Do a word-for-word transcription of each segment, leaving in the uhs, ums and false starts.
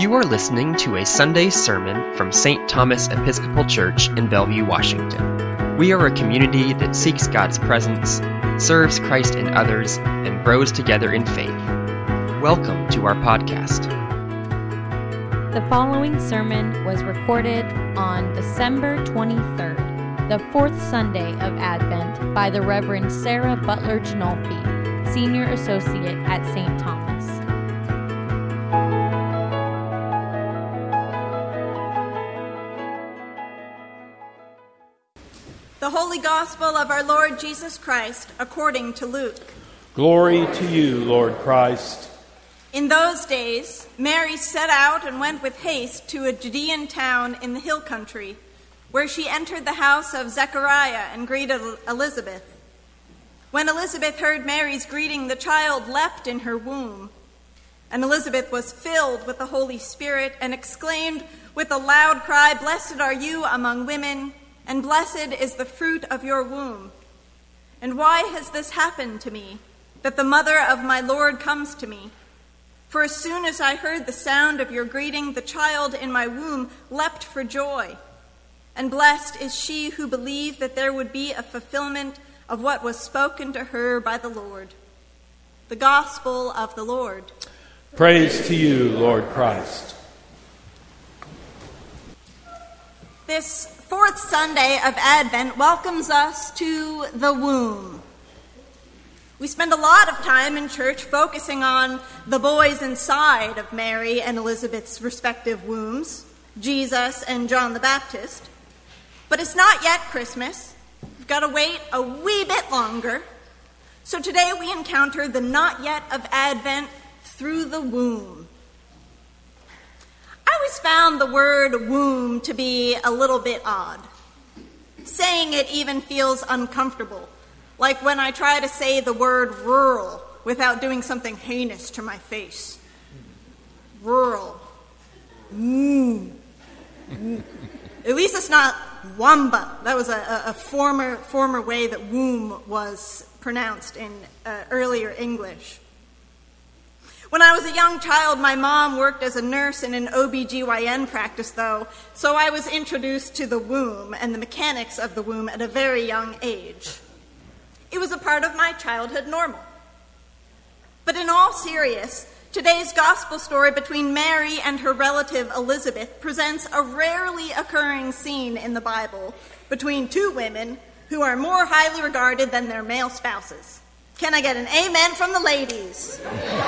You are listening to a Sunday sermon from Saint Thomas Episcopal Church in Bellevue, Washington. We are a community that seeks God's presence, serves Christ in others, and grows together in faith. Welcome to our podcast. The following sermon was recorded on December twenty-third, the fourth Sunday of Advent, by the Reverend Sarah Butler Ginolfi, Senior Associate at Saint Thomas. The Holy Gospel of our Lord Jesus Christ according to Luke. Glory to you, Lord Christ. In those days, Mary set out and went with haste to a Judean town in the hill country, where she entered the house of Zechariah and greeted Elizabeth. When Elizabeth heard Mary's greeting, the child leapt in her womb. And Elizabeth was filled with the Holy Spirit and exclaimed with a loud cry, "Blessed are you among women, and blessed is the fruit of your womb. And why has this happened to me, that the mother of my Lord comes to me? For as soon as I heard the sound of your greeting, the child in my womb leapt for joy. And blessed is she who believed that there would be a fulfillment of what was spoken to her by the Lord." The Gospel of the Lord. Praise to you, Lord Christ. This fourth Sunday of Advent welcomes us to the womb. We spend a lot of time in church focusing on the boys inside of Mary and Elizabeth's respective wombs, Jesus and John the Baptist. But it's not yet Christmas. We've got to wait a wee bit longer. So today we encounter the not yet of Advent through the womb. I always found the word womb to be a little bit odd. Saying it even feels uncomfortable, like when I try to say the word rural without doing something heinous to my face. Rural. Mm. Mm. At least it's not wamba. That was a, a former former way that womb was pronounced in uh, earlier English. When I was a young child, my mom worked as a nurse in an O B G Y N practice, though, so I was introduced to the womb and the mechanics of the womb at a very young age. It was a part of my childhood normal. But in all seriousness, today's gospel story between Mary and her relative Elizabeth presents a rarely occurring scene in the Bible between two women who are more highly regarded than their male spouses. Can I get an amen from the ladies?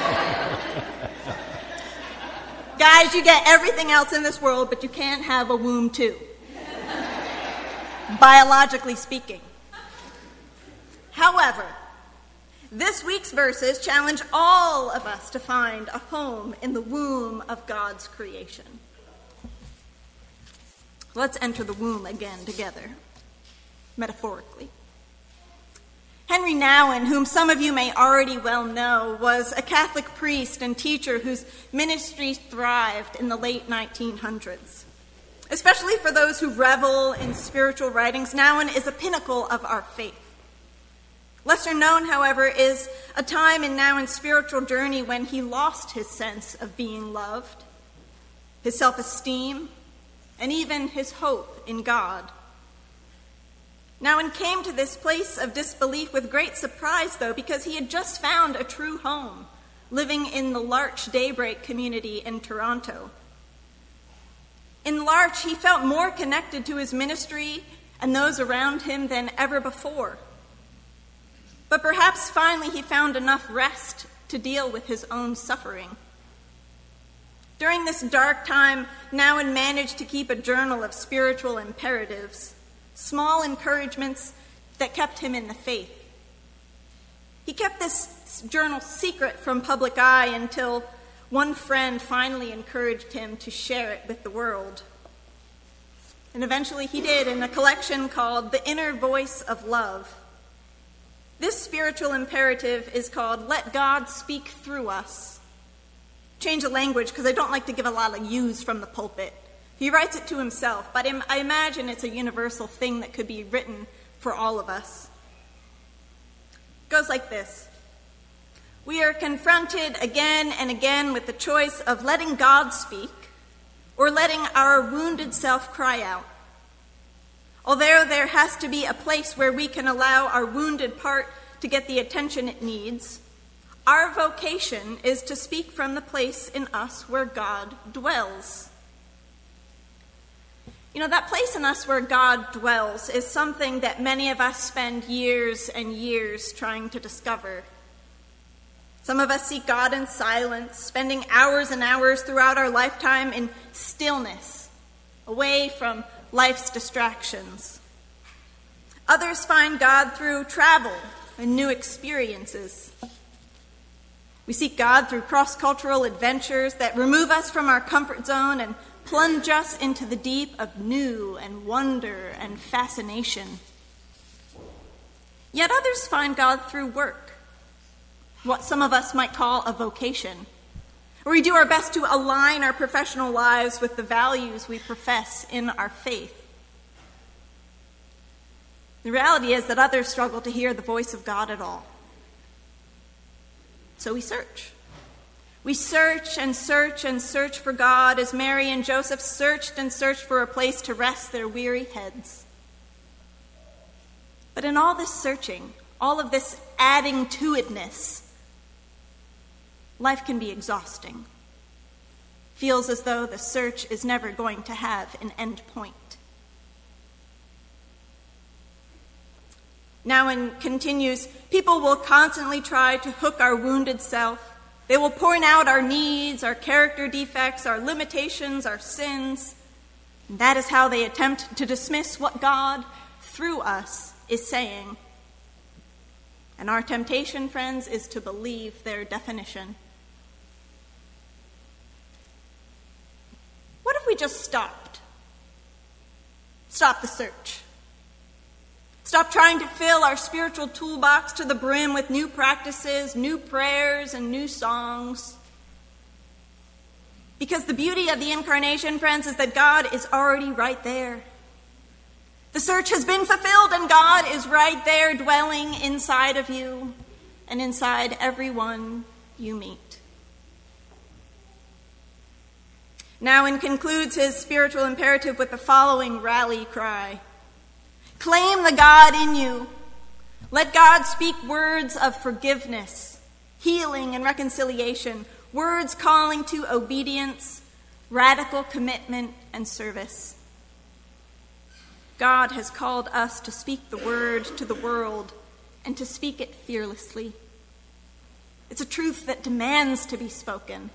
Guys, you get everything else in this world, but you can't have a womb too. Biologically speaking. However, this week's verses challenge all of us to find a home in the womb of God's creation. Let's enter the womb again together, metaphorically. Henry Nouwen, whom some of you may already well know, was a Catholic priest and teacher whose ministry thrived in the late nineteen hundreds. Especially for those who revel in spiritual writings, Nouwen is a pinnacle of our faith. Lesser known, however, is a time in Nouwen's spiritual journey when he lost his sense of being loved, his self-esteem, and even his hope in God. Nouwen came to this place of disbelief with great surprise, though, because he had just found a true home, living in the L'Arche Daybreak community in Toronto. In L'Arche, he felt more connected to his ministry and those around him than ever before. But perhaps finally he found enough rest to deal with his own suffering. During this dark time, Nouwen managed to keep a journal of spiritual imperatives, small encouragements that kept him in the faith. He kept this journal secret from public eye until one friend finally encouraged him to share it with the world. And eventually he did in a collection called The Inner Voice of Love. This spiritual imperative is called Let God Speak Through Us. Change the language because I don't like to give a lot of yous from the pulpit. He writes it to himself, but I imagine it's a universal thing that could be written for all of us. It goes like this. We are confronted again and again with the choice of letting God speak or letting our wounded self cry out. Although there has to be a place where we can allow our wounded part to get the attention it needs, our vocation is to speak from the place in us where God dwells. You know, that place in us where God dwells is something that many of us spend years and years trying to discover. Some of us seek God in silence, spending hours and hours throughout our lifetime in stillness, away from life's distractions. Others find God through travel and new experiences. We seek God through cross-cultural adventures that remove us from our comfort zone and plunge us into the deep of new and wonder and fascination. Yet others find God through work, what some of us might call a vocation, where we do our best to align our professional lives with the values we profess in our faith. The reality is that others struggle to hear the voice of God at all. So we search. We search and search and search for God as Mary and Joseph searched and searched for a place to rest their weary heads. But in all this searching, all of this adding to itness, life can be exhausting. Feels as though the search is never going to have an end point. Nouwen continues, people will constantly try to hook our wounded self. They will point out our needs, our character defects, our limitations, our sins. And that is how they attempt to dismiss what God, through us, is saying. And our temptation, friends, is to believe their definition. What if we just stopped? Stop the search. Stop trying to fill our spiritual toolbox to the brim with new practices, new prayers, and new songs. Because the beauty of the incarnation, friends, is that God is already right there. The search has been fulfilled, and God is right there dwelling inside of you and inside everyone you meet. Nouwen concludes his spiritual imperative with the following rally cry. Claim the God in you. Let God speak words of forgiveness, healing, and reconciliation, words calling to obedience, radical commitment, and service. God has called us to speak the word to the world and to speak it fearlessly. It's a truth that demands to be spoken.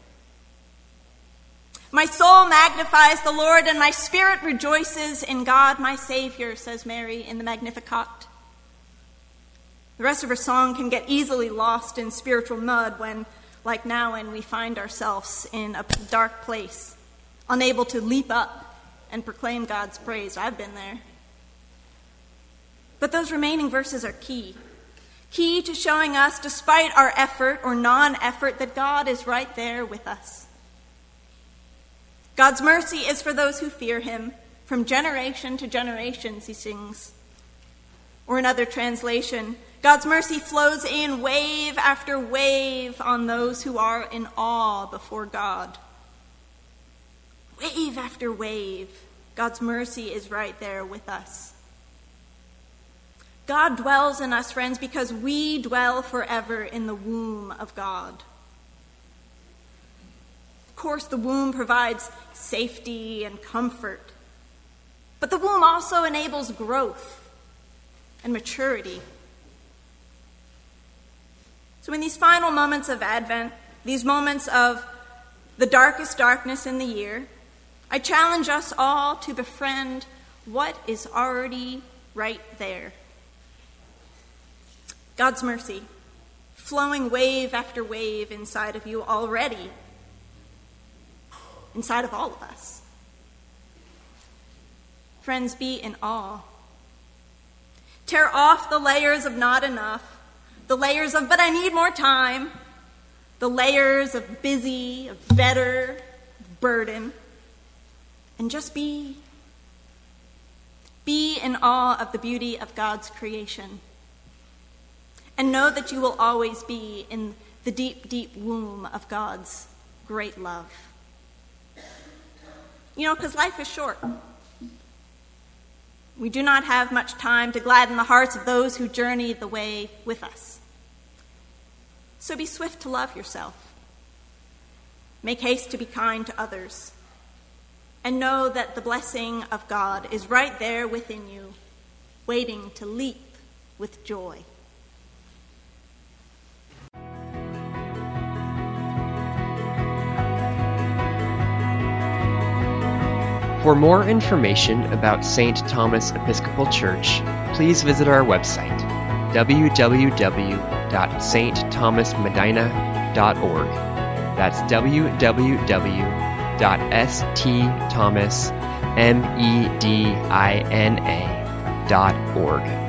My soul magnifies the Lord, and my spirit rejoices in God my Savior, says Mary in the Magnificat. The rest of her song can get easily lost in spiritual mud when, like Nouwen, we find ourselves in a dark place, unable to leap up and proclaim God's praise. I've been there. But those remaining verses are key. Key to showing us, despite our effort or non-effort, that God is right there with us. God's mercy is for those who fear him. From generation to generations, he sings. Or another translation, God's mercy flows in wave after wave on those who are in awe before God. Wave after wave, God's mercy is right there with us. God dwells in us, friends, because we dwell forever in the womb of God. Of course, the womb provides safety and comfort, but the womb also enables growth and maturity. So in these final moments of Advent, these moments of the darkest darkness in the year, I challenge us all to befriend what is already right there. God's mercy, flowing wave after wave inside of you already, inside of all of us. Friends, be in awe. Tear off the layers of not enough, the layers of, but I need more time, the layers of busy, of better, of burden, and just be. Be in awe of the beauty of God's creation. And know that you will always be in the deep, deep womb of God's great love. You know, because life is short. We do not have much time to gladden the hearts of those who journey the way with us. So be swift to love yourself. Make haste to be kind to others. And know that the blessing of God is right there within you, waiting to leap with joy. For more information about Saint Thomas Episcopal Church, please visit our website, w w w dot s t thomas medina dot org. That's w w w dot s t thomas medina dot org.